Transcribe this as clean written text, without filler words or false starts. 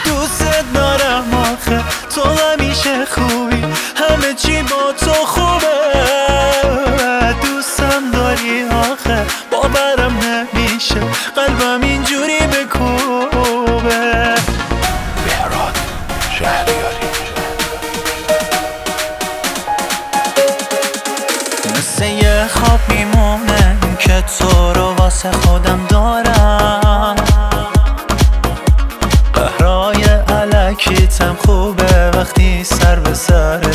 دوست دارم آخه تو همیشه خوبی، همه چی با تو خوبه. دوستم داری آخه باورم نمیشه، قلبم اینجوری بکوبه. مهراد شهریاری. مثل یه خواب میمونه که تو رو واسه خودم دارم. قهرای علکیتم خوبه وقتی سر به سر